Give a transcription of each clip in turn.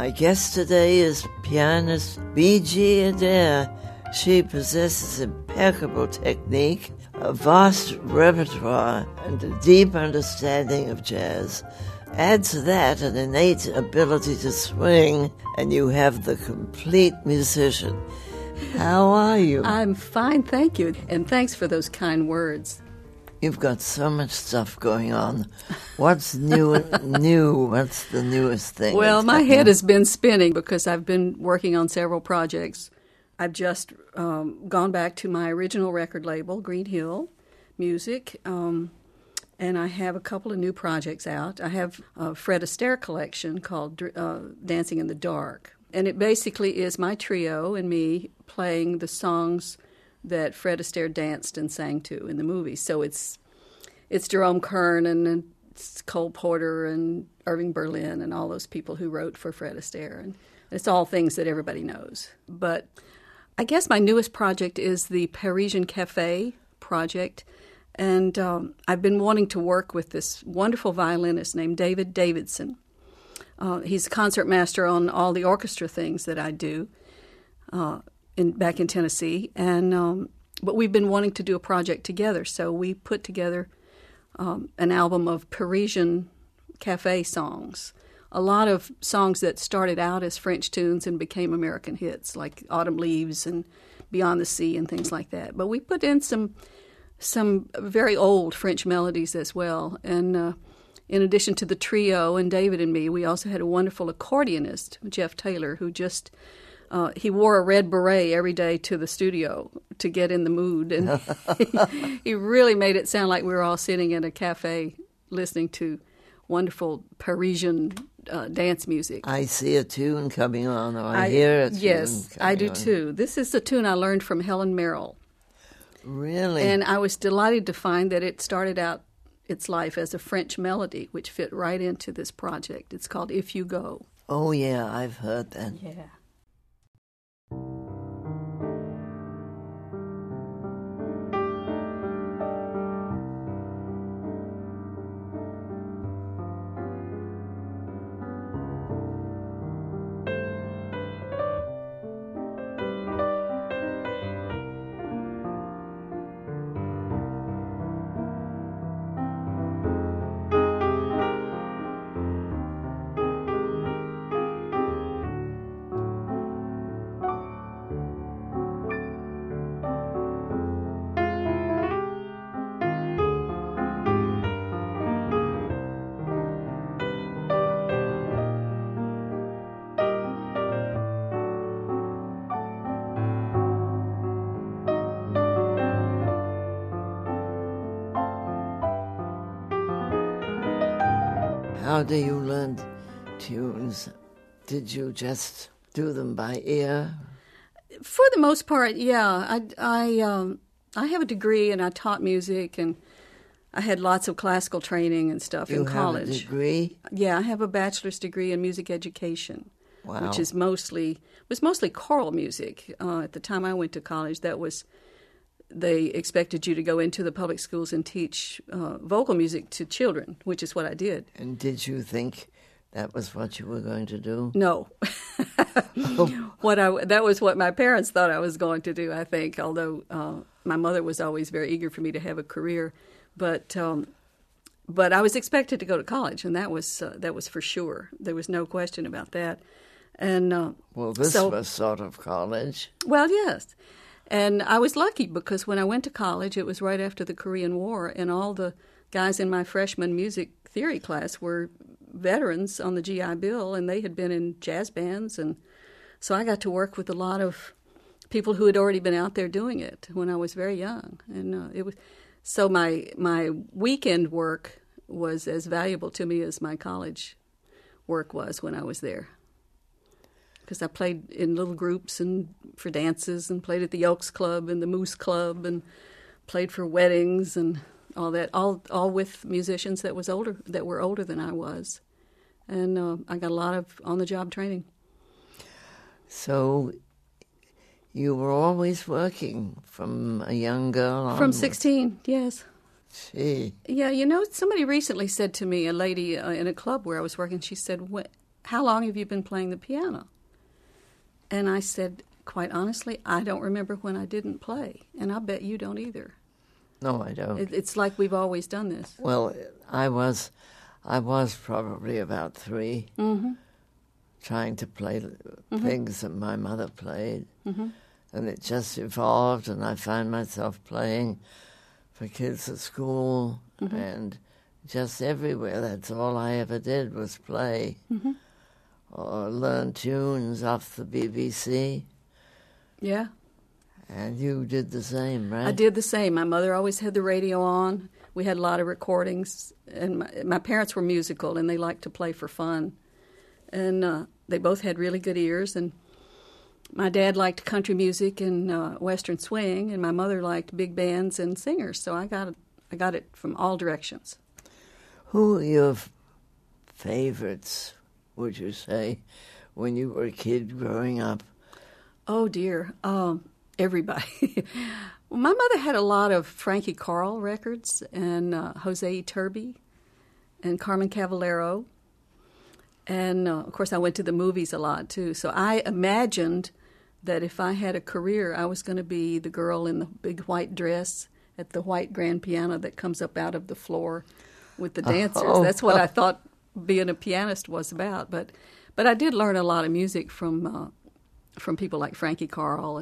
My guest today is pianist B.G. Adair. She possesses impeccable technique, a vast repertoire, and a deep understanding of jazz. Add to that an innate ability to swing, and you have the complete musician. How are you? I'm fine, thank you. And thanks for those kind words. You've got so much stuff going on. What's new? What's the newest thing? Well, my head has been spinning because I've been working on several projects. I've just gone back to my original record label, Green Hill Music, and I have a couple of new projects out. I have a Fred Astaire collection called Dancing in the Dark, and it basically is my trio and me playing the songs that Fred Astaire danced and sang to in the movie. So it's Jerome Kern and it's Cole Porter and Irving Berlin and all those people who wrote for Fred Astaire. And it's all things that everybody knows. But I guess my newest project is the Parisian Cafe project. And I've been wanting to work with this wonderful violinist named David Davidson. He's a concertmaster on all the orchestra things that I do. Back in Tennessee, and but we've been wanting to do a project together, so we put together an album of Parisian cafe songs, a lot of songs that started out as French tunes and became American hits, like Autumn Leaves and Beyond the Sea and things like that. But we put in some very old French melodies as well, and in addition to the trio and David and me, we also had a wonderful accordionist, Jeff Taylor, who just he wore a red beret every day to the studio to get in the mood, and he really made it sound like we were all sitting in a cafe listening to wonderful Parisian dance music. I see a tune coming on, or I hear a tune Yes, I do on. too. This is a tune I learned from Helen Merrill. Really? And I was delighted to find that it started out its life as a French melody, which fit right into this project. It's called If You Go. Oh, yeah, I've heard that. Yeah. How do you learn tunes? Did you just do them by ear? For the most part, yeah. I have a degree and I taught music and I had lots of classical training and stuff in college. You have a degree? Yeah, I have a bachelor's degree in music education, Wow. which was mostly choral music. At the time I went to college, they expected you to go into the public schools and teach vocal music to children, which is what I did. And did you think that was what you were going to do? No. That was what my parents thought I was going to do, I think, although my mother was always very eager for me to have a career. But I was expected to go to college, and that was for sure. There was no question about that. And this was sort of college. Well, yes. And I was lucky because when I went to college, it was right after the Korean War, and all the guys in my freshman music theory class were veterans on the GI Bill, and they had been in jazz bands, and so I got to work with a lot of people who had already been out there doing it when I was very young, and it was so my weekend work was as valuable to me as my college work was when I was there. Because I played in little groups and for dances and played at the Elks Club and the Moose Club and played for weddings and all that, all with musicians that were older than I was. And I got a lot of on-the-job training. So you were always working from a young girl on? From 16, yes. Gee. Yeah, somebody recently said to me, a lady in a club where I was working, she said, how long have you been playing the piano? And I said, quite honestly, I don't remember when I didn't play, and I bet you don't either. No, I don't. It's like we've always done this. Well, I was probably about 3, trying to play things that my mother played, and it just evolved, and I found myself playing for kids at school and just everywhere. That's all I ever did was play or learn tunes off the BBC. Yeah. And you did the same, right? I did the same. My mother always had the radio on. We had a lot of recordings, and my parents were musical, and they liked to play for fun. And they both had really good ears, and my dad liked country music and Western swing, and my mother liked big bands and singers. So I got it from all directions. Who are your favorites, would you say, when you were a kid growing up? Oh, dear. Everybody. Well, my mother had a lot of Frankie Carl records and Jose Iturbi and Carmen Cavallero. And, of course, I went to the movies a lot, too. So I imagined that if I had a career, I was going to be the girl in the big white dress at the white grand piano that comes up out of the floor with the dancers. That's what I thought being a pianist was about. But I did learn a lot of music from people like Frankie Carl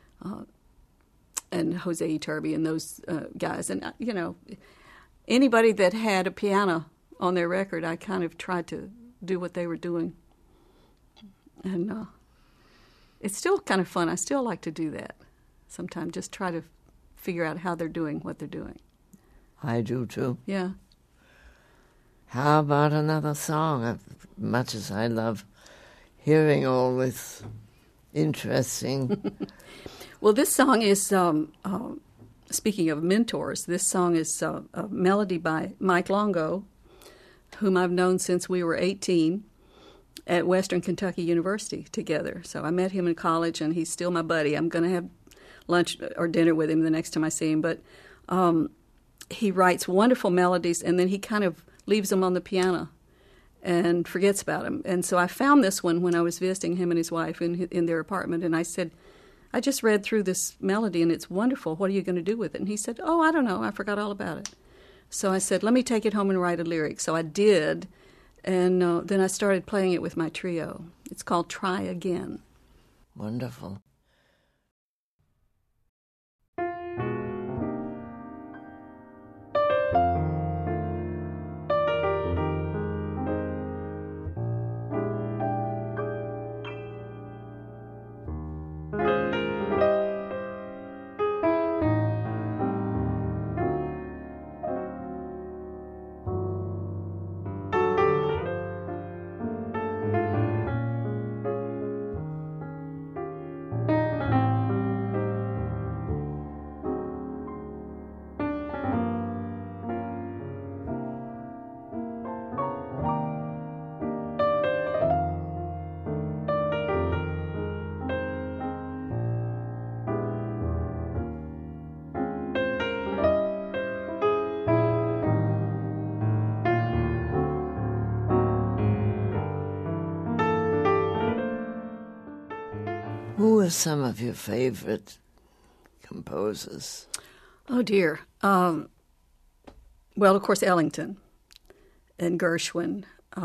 and Jose Iturbi and those guys. And, anybody that had a piano on their record, I kind of tried to do what they were doing. And it's still kind of fun. I still like to do that sometimes, just try to figure out how they're doing what they're doing. I do, too. Yeah. How about another song? As much as I love hearing all this interesting... Well, this song is, speaking of mentors, this song is a melody by Mike Longo, whom I've known since we were 18 at Western Kentucky University together. So I met him in college, and he's still my buddy. I'm going to have lunch or dinner with him the next time I see him. But he writes wonderful melodies, and then he kind of leaves them on the piano and forgets about them. And so I found this one when I was visiting him and his wife in their apartment, and I said, I just read through this melody, and it's wonderful. What are you going to do with it? And he said, oh, I don't know. I forgot all about it. So I said, let me take it home and write a lyric. So I did, and then I started playing it with my trio. It's called Try Again. Wonderful. Who are some of your favorite composers? Oh, dear. Well, of course, Ellington and Gershwin,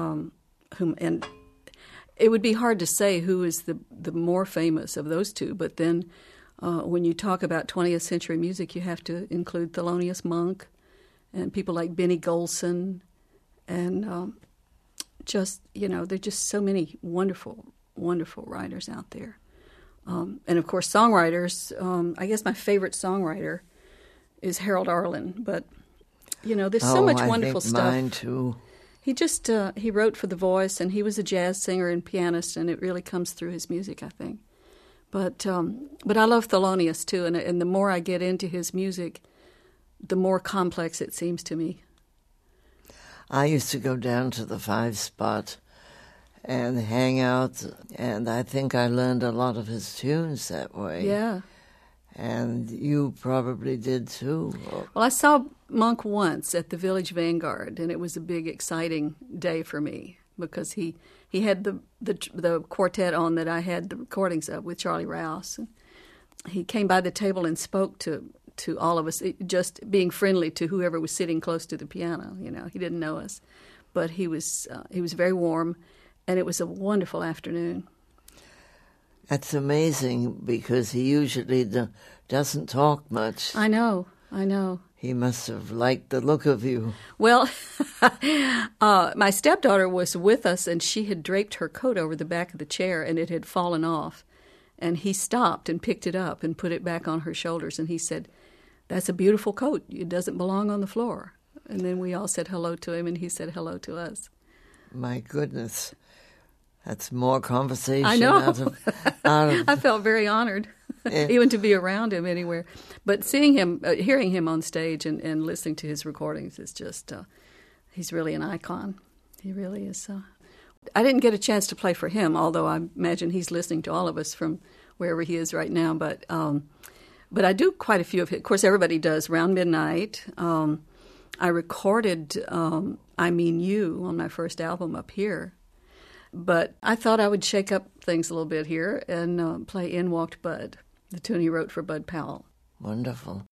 and it would be hard to say who is the more famous of those two, but then when you talk about 20th century music, you have to include Thelonious Monk and people like Benny Golson, and there are just so many wonderful, wonderful writers out there. And, of course, songwriters. I guess my favorite songwriter is Harold Arlen. But, there's so much wonderful stuff. Mine, too. He just, he wrote for The Voice, and he was a jazz singer and pianist, and it really comes through his music, I think. But I love Thelonious, too, and the more I get into his music, the more complex it seems to me. I used to go down to the 5-Spot and hang out, and I think I learned a lot of his tunes that way. Yeah. And you probably did too. Well, I saw Monk once at the Village Vanguard, and it was a big, exciting day for me because he he had the quartet on that I had the recordings of with Charlie Rouse. And he came by the table and spoke to all of us, just being friendly to whoever was sitting close to the piano. He didn't know us, but he was very warm, and it was a wonderful afternoon. That's amazing because he usually doesn't talk much. I know. He must have liked the look of you. Well, my stepdaughter was with us, and she had draped her coat over the back of the chair, and it had fallen off. And he stopped and picked it up and put it back on her shoulders, and he said, "That's a beautiful coat. It doesn't belong on the floor." And then we all said hello to him, and he said hello to us. My goodness. That's more conversation. I know. Out of I felt very honored, even to be around him anywhere. But seeing him, hearing him on stage and listening to his recordings is just, he's really an icon. He really is. I didn't get a chance to play for him, although I imagine he's listening to all of us from wherever he is right now. But I do quite a few of his. Of course, everybody does. Round Midnight. I recorded I Mean You on my first album up here. But I thought I would shake up things a little bit here and play In Walked Bud, the tune he wrote for Bud Powell. Wonderful.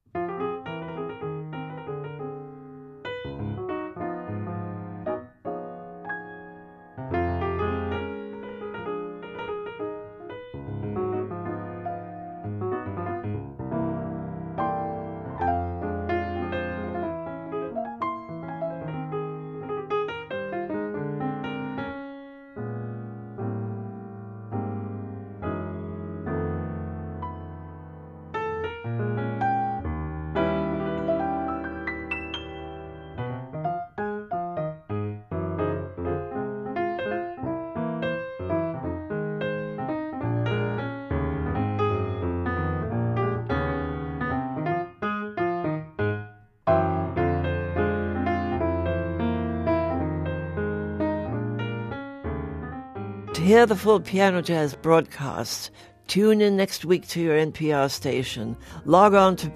To hear the full Piano Jazz broadcast, tune in next week to your NPR station. Log on to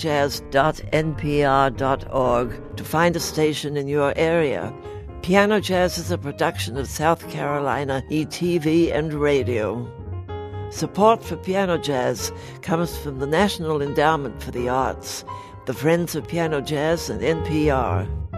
pianojazz.npr.org to find a station in your area. Piano Jazz is a production of South Carolina ETV and Radio. Support for Piano Jazz comes from the National Endowment for the Arts, the Friends of Piano Jazz, and NPR.